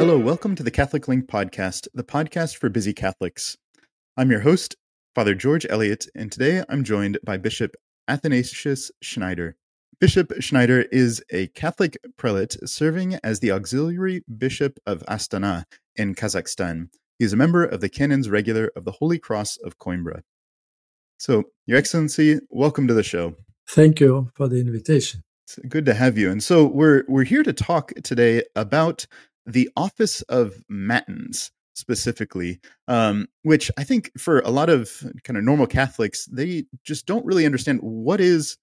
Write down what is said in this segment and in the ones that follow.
hello. Welcome to the Catholic Link podcast, the podcast for busy Catholics. I'm your host, Father George Elliott, and today I'm joined by Bishop Athanasius Schneider. Bishop Schneider is a Catholic prelate serving as the auxiliary bishop of Astana in Kazakhstan. He is a member of the Canons Regular of the Holy Cross of Coimbra. So, Your Excellency, welcome to the show. Thank you for the invitation. It's good to have you. And so we're here to talk today about the office of Matins specifically, which I think for a lot of kind of normal Catholics, they just don't really understand what is,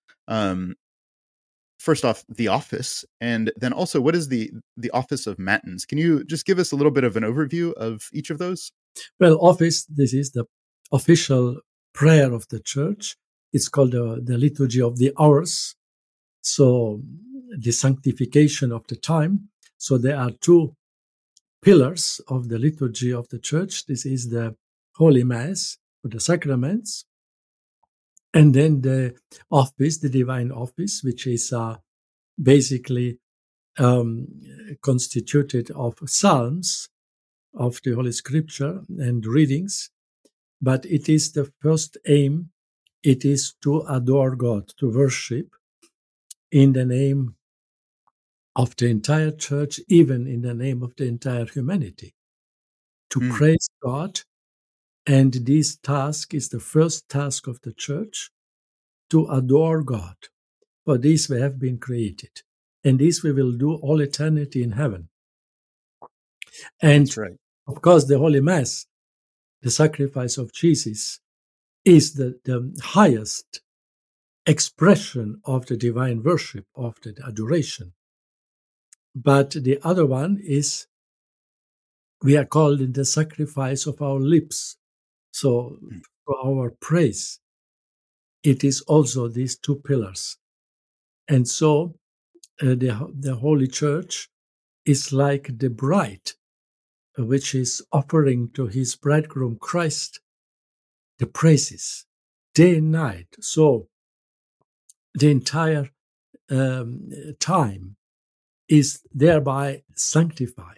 first off, the office, and then also what is the office of Matins. Can you just give us a little bit of an overview of each of those? Well, office, this is the official prayer of the Church. It's called the Liturgy of the Hours. So the sanctification of the time. So there are two pillars of the liturgy of the Church. This is the Holy Mass, or the sacraments, and then the office, the divine office, which is basically constituted of psalms of the Holy Scripture and readings. But it is the first aim. It is to adore God, to worship in the name of the entire Church, even in the name of the entire humanity, to praise God. And this task is the first task of the Church, to adore God. For this we have been created. And this we will do all eternity in heaven. And That's right. Of course, the Holy Mass, the sacrifice of Jesus, is the highest expression of the divine worship, of the adoration. But the other one is, we are called in the sacrifice of our lips. So for our praise, it is also these two pillars. And so the Holy Church is like the bride, which is offering to his bridegroom Christ the praises day and night. So the entire time is thereby sanctified.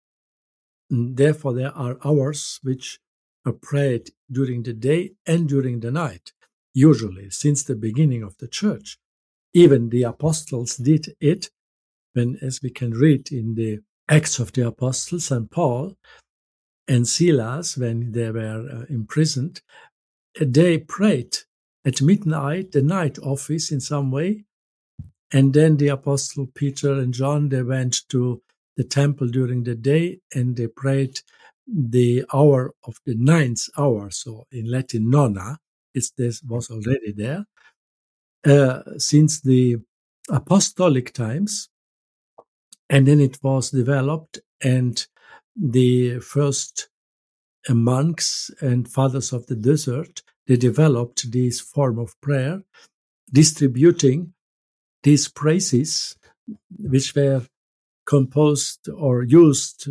And therefore, there are hours which are prayed during the day and during the night, usually since the beginning of the Church. Even the apostles did it, when, as we can read in the Acts of the Apostles, St. Paul and Silas, when they were imprisoned, they prayed at midnight, the night office in some way. And then the Apostle Peter and John, they went to the temple during the day and they prayed the hour of the ninth hour. So in Latin, nona, this was already there. Since the apostolic times, and then it was developed, and the first monks and fathers of the desert, they developed this form of prayer, distributing these praises, which were composed or used,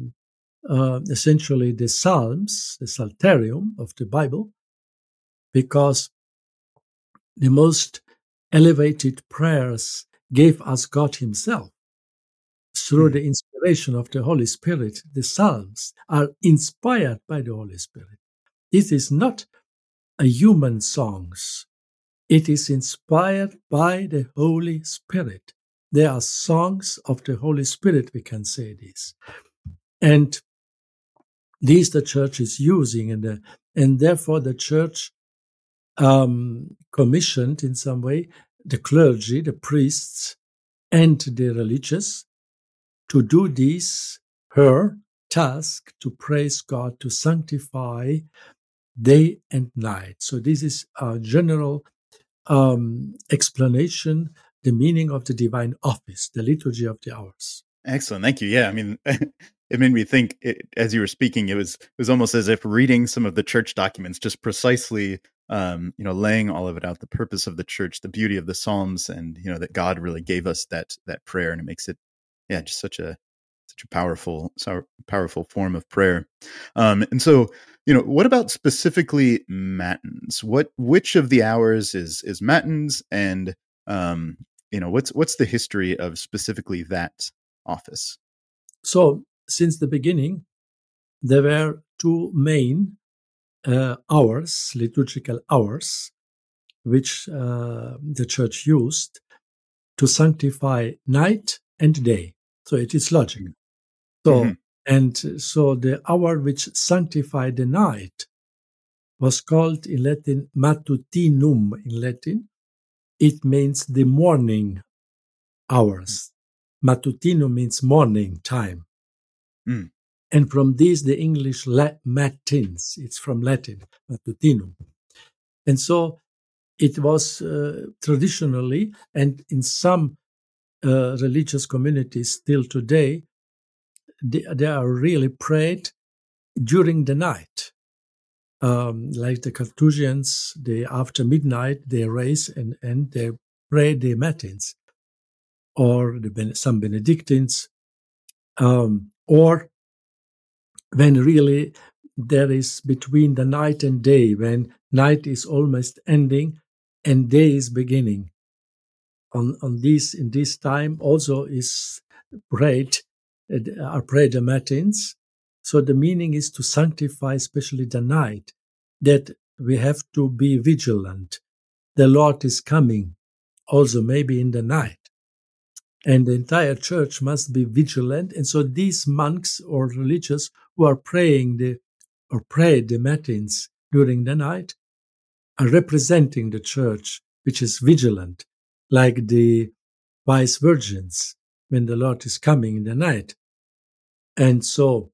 essentially the Psalms, the Psalterium of the Bible, because the most elevated prayers gave us God himself. Through the inspiration of the Holy Spirit, the Psalms are inspired by the Holy Spirit. It is not a human songs. It is inspired by the Holy Spirit. They are songs of the Holy Spirit, we can say this. And these the Church is using, and therefore the Church commissioned in some way the clergy, the priests, and the religious to do this, her task, to praise God, to sanctify day and night. So this is a general explanation, the meaning of the divine office, the liturgy of the hours. Excellent. Thank you. Yeah. I mean, it made me think as you were speaking, it was almost as if reading some of the church documents, just precisely, laying all of it out, the purpose of the church, the beauty of the Psalms, and, that God really gave us that prayer, and it makes it, just such a powerful form of prayer. And so, what about specifically matins? Which of the hours is matins, and what's the history of specifically that office? So since the beginning, there were two main hours, liturgical hours, which the church used to sanctify night and day. So it is logical. So, and so the hour which sanctified the night was called in Latin matutinum in Latin. It means the morning hours. Matutinum means morning time. Mm. And from this, the English matins. It's from Latin, matutinum. And so it was traditionally, and in some religious communities still today, they are really prayed during the night. Like the Carthusians, after midnight, they raise and they pray the matins, or some Benedictines, or when really there is between the night and day, when night is almost ending and day is beginning. In this time also is prayed, are prayed the matins. So the meaning is to sanctify especially the night, that we have to be vigilant. The Lord is coming also maybe in the night. And the entire church must be vigilant. And so these monks or religious who are praying pray the matins during the night are representing the church, which is vigilant, like the wise virgins when the Lord is coming in the night. And so,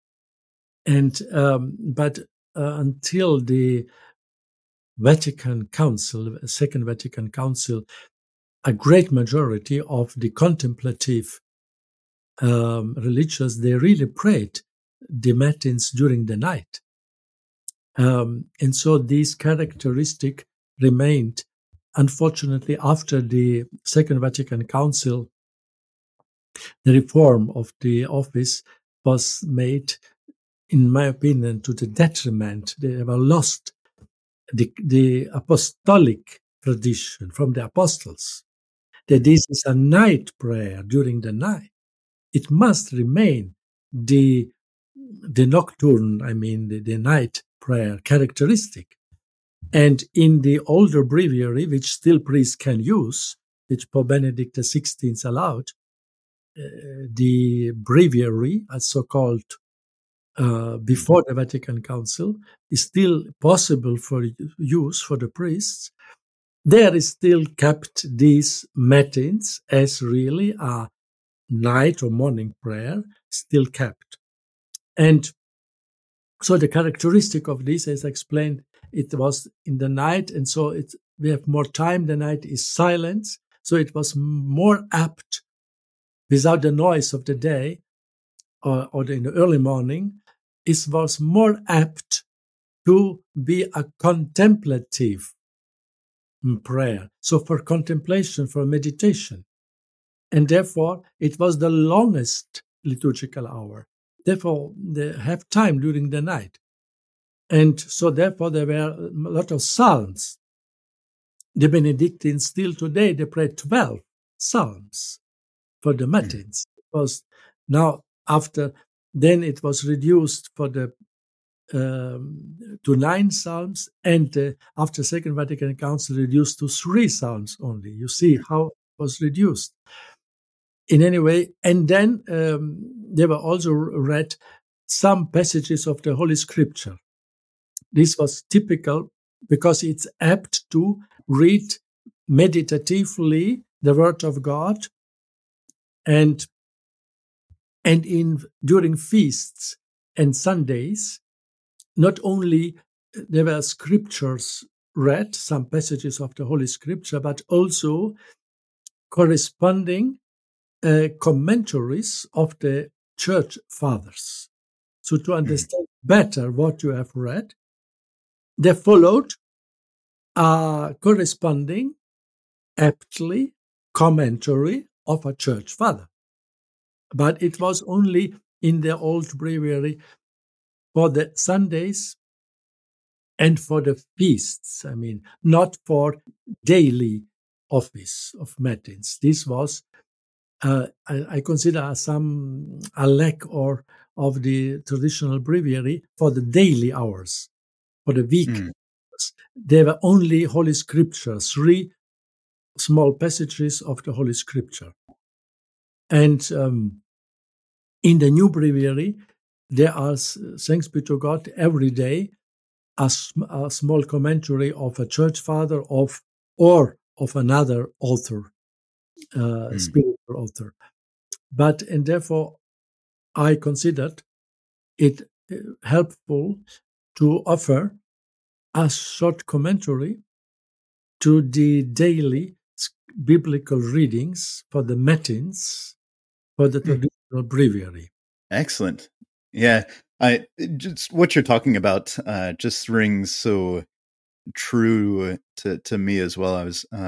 but until the Vatican Council, Second Vatican Council, a great majority of the contemplative religious, they really prayed the matins during the night. And so this characteristic remained. Unfortunately, after the Second Vatican Council, the reform of the office was made, in my opinion, to the detriment. They were lost the apostolic tradition from the apostles, that this is a night prayer during the night. It must remain the nocturne, the night prayer characteristic. And in the older breviary, which still priests can use, which Pope Benedict XVI allowed, the breviary, as so-called before the Vatican Council, is still possible for use for the priests. There is still kept these matins as really a night or morning prayer, still kept. And so the characteristic of this, as explained, it was in the night, and so we have more time. The night is silence, so it was more apt, without the noise of the day or in the early morning. It was more apt to be a contemplative prayer. So for contemplation, for meditation, and therefore it was the longest liturgical hour. Therefore, they have time during the night. And so therefore there were a lot of psalms. The Benedictines still today, they pray 12 psalms for the matins. Because now then it was reduced to 9 psalms, and after Second Vatican Council reduced to 3 psalms only. You see how it was reduced. In any way, and then they were also read some passages of the Holy Scripture. This was typical because it's apt to read meditatively the Word of God, and during feasts and Sundays, not only there were scriptures read, some passages of the Holy Scripture, but also corresponding commentaries of the church fathers. So to understand better what you have read, they followed a corresponding, aptly, commentary of a church father. But it was only in the old breviary for the Sundays and for the feasts, not for daily office of matins. This was I consider a lack of the traditional breviary for the daily hours, for the week. Mm. There were only Holy Scripture, 3 small passages of the Holy Scripture. And in the new breviary, there are, thanks be to God, every day a small commentary of a church father or of another author, spiritual author. And therefore, I considered it helpful to offer a short commentary to the daily biblical readings for the matins for the traditional breviary. Excellent. Yeah, I just what you're talking about just rings so true to me as well.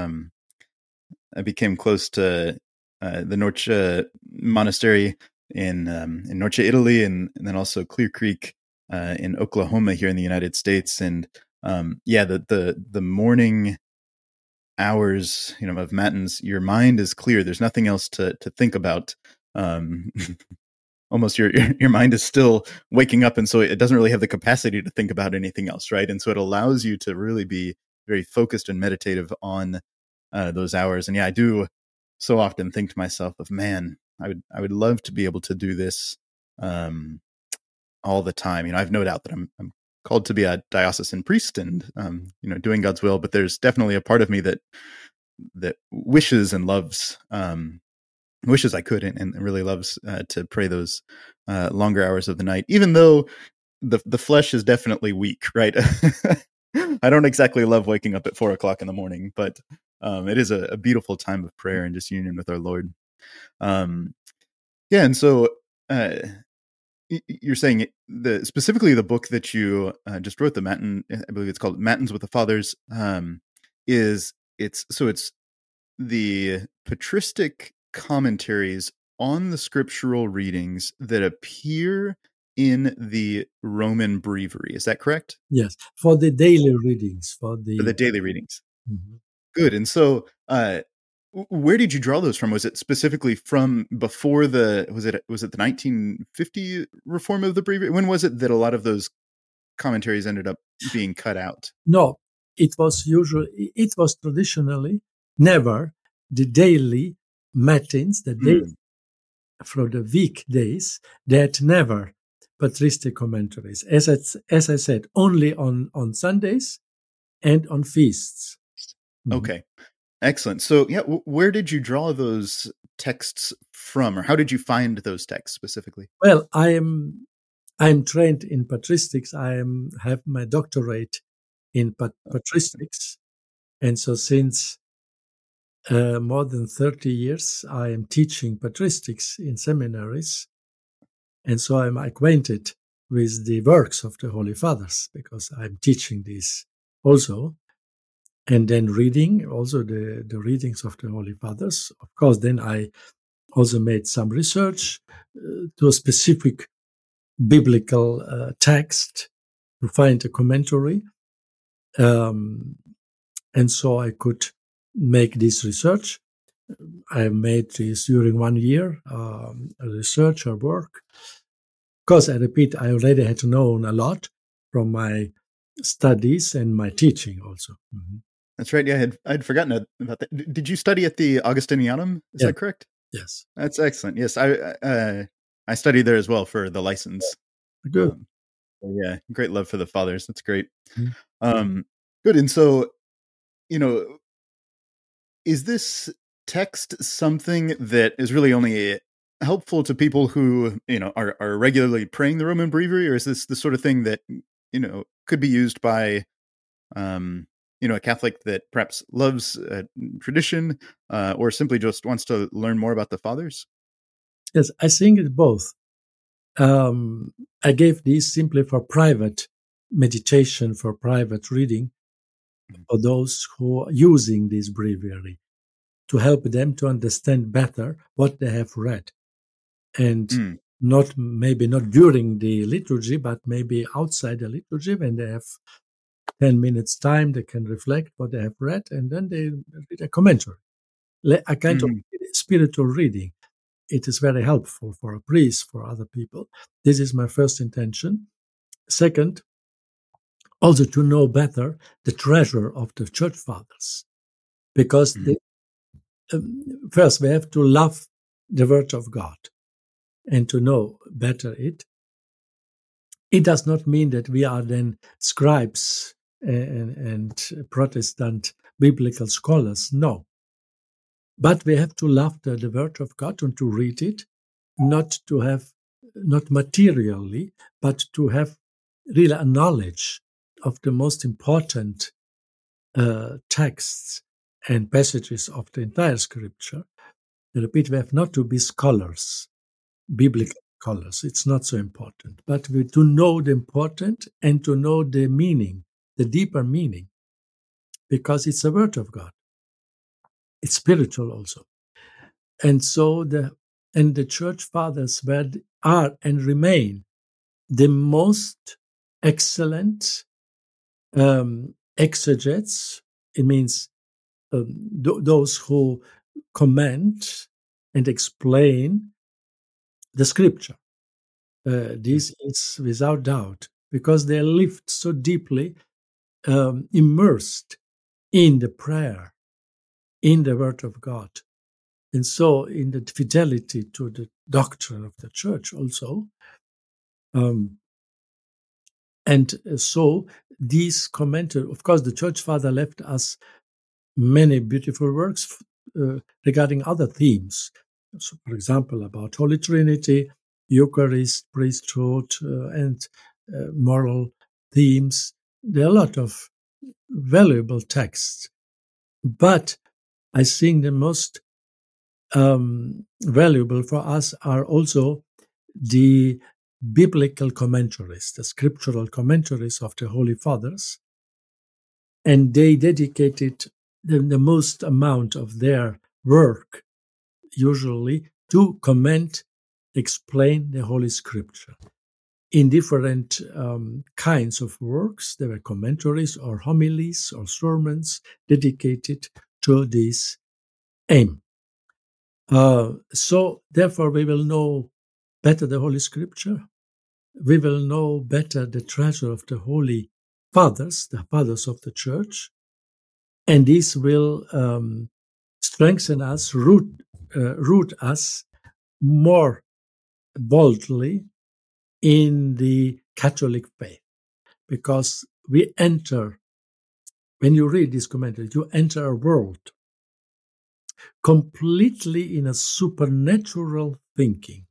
I became close to the Norcia Monastery in Norcia, Italy, and then also Clear Creek in Oklahoma here in the United States. And the morning hours, of matins, your mind is clear. There's nothing else to think about. Almost your mind is still waking up, and so it doesn't really have the capacity to think about anything else, right? And so it allows you to really be very focused and meditative on those hours. And yeah, I do so often think to myself of, man, I would love to be able to do this all the time. I've no doubt that I'm called to be a diocesan priest and doing God's will, but there's definitely a part of me that wishes and loves wishes I could and really loves to pray those longer hours of the night, even though the flesh is definitely weak, right? I don't exactly love waking up at 4:00 in the morning, but it is a beautiful time of prayer and just union with our Lord. And so you're saying specifically the book that you just wrote, the Matin, I believe it's called Matins with the Fathers, it's the patristic commentaries on the scriptural readings that appear in the Roman Breviary. Is that correct? Yes, for the daily readings. For the daily readings. Mm-hmm. Good. And so where did you draw those from? Was it specifically from before was it the 1950 reform of the Breviary? When was it that a lot of those commentaries ended up being cut out? No, it was traditionally never the daily matins, the day from the weekdays, that never patristic commentaries. As I said, only on Sundays and on feasts. Okay. Excellent. So, yeah, where did you draw those texts from, or how did you find those texts specifically? Well, I'm trained in patristics. I have my doctorate in patristics, and so since more than 30 years, I am teaching patristics in seminaries, and so I'm acquainted with the works of the Holy Fathers because I'm teaching these also. And then reading also the readings of the Holy Fathers. Of course, then I also made some research to a specific biblical text to find a commentary. And so I could make this research. I made this during 1 year, a research or work. Of course, I repeat, I already had known a lot from my studies and my teaching also. Mm-hmm. That's right. Yeah, I'd forgotten about that. Did you study at the Augustinianum? Is that correct? Yes. That's excellent. Yes, I studied there as well for the license. Good. Yeah, great love for the Fathers. That's great. Mm-hmm. Good. And so, is this text something that is really only helpful to people who, are regularly praying the Roman Breviary, or is this the sort of thing that, could be used by a Catholic that perhaps loves tradition or simply just wants to learn more about the Fathers? Yes, I think it's both. I gave these simply for private meditation, for private reading, for those who are using this breviary, to help them to understand better what they have read. And maybe not during the liturgy, but maybe outside the liturgy when they have 10 minutes time, they can reflect what they have read, and then they read a commentary, a kind of spiritual reading. it is very helpful for a priest, for other people. This is my first intention. Second, also to know better the treasure of the church fathers, because first we have to love the word of God and to know better it. It does not mean that we are then scribes and Protestant biblical scholars. No. But we have to love the word of God and to read it, not materially, but to have really a knowledge of the most important texts and passages of the entire scripture. I repeat, we have not to be scholars, biblical scholars. It's not so important. But we to know the important and to know the meaning, the deeper meaning, because it's a word of God. It's spiritual also. And so the church fathers are and remain the most excellent exegetes. It means those who comment and explain the scripture. This is without doubt, because they lived so deeply immersed in the prayer, in the word of God, and so in the fidelity to the doctrine of the church also. And so these commentary, of course, the church father left us many beautiful works regarding other themes. So, for example, about Holy Trinity, Eucharist, priesthood, and moral themes. There are a lot of valuable texts. But I think the most valuable for us are also the biblical commentaries, the scriptural commentaries of the Holy Fathers. And they dedicated the most amount of their work, usually, to comment, explain the Holy Scripture. In different kinds of works, there were commentaries or homilies or sermons dedicated to this aim. So, therefore, we will know better the Holy Scripture. We will know better the treasure of the Holy Fathers, the Fathers of the Church. And this will strengthen us, root us more boldly in the Catholic faith. Because we enter, when you read this commentary, you enter a world completely in a supernatural thinking,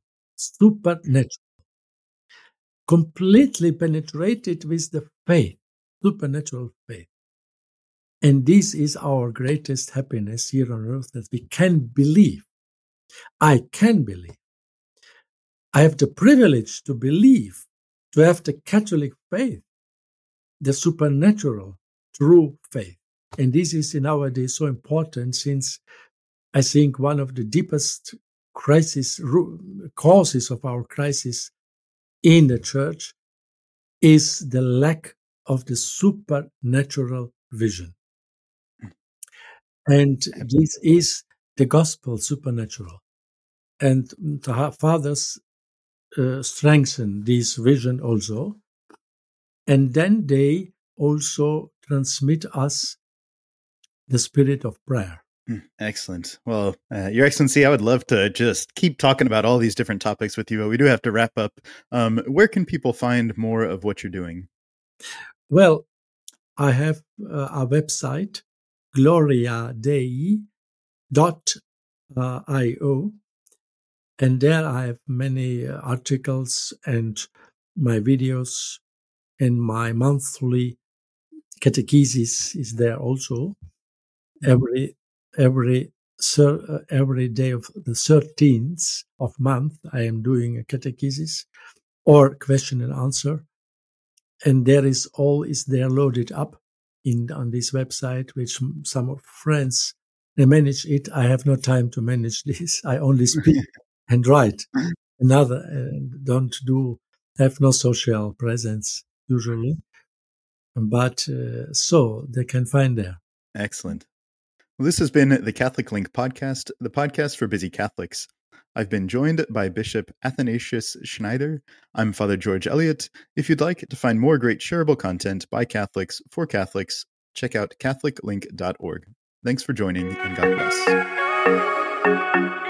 completely penetrated with the faith, supernatural faith. And this is our greatest happiness here on earth, that we can believe. I can believe. I have the privilege to believe, to have the Catholic faith, the supernatural, true faith. And this is in our day so important, since I think one of the deepest causes of our crisis in the church is the lack of the supernatural vision. And this is the gospel supernatural. And the fathers strengthen this vision also. And then they also transmit us the spirit of prayer. Excellent. Well, Your Excellency, I would love to just keep talking about all these different topics with you, but we do have to wrap up. Where can people find more of what you're doing? Well, I have a website, gloriadei.io, and there I have many articles and my videos, and my monthly catechesis is there also. Every day of the 13th of month, I am doing a catechesis or question and answer, and there is there loaded up on this website, which some of friends, they manage it. I have no time to manage this. I only speak and write. Have no social presence usually, but so they can find there. Excellent. Well, this has been the Catholic Link podcast, the podcast for busy Catholics. I've been joined by Bishop Athanasius Schneider. I'm Father George Elliott. If you'd like to find more great shareable content by Catholics for Catholics, check out catholiclink.org. Thanks for joining, and God bless.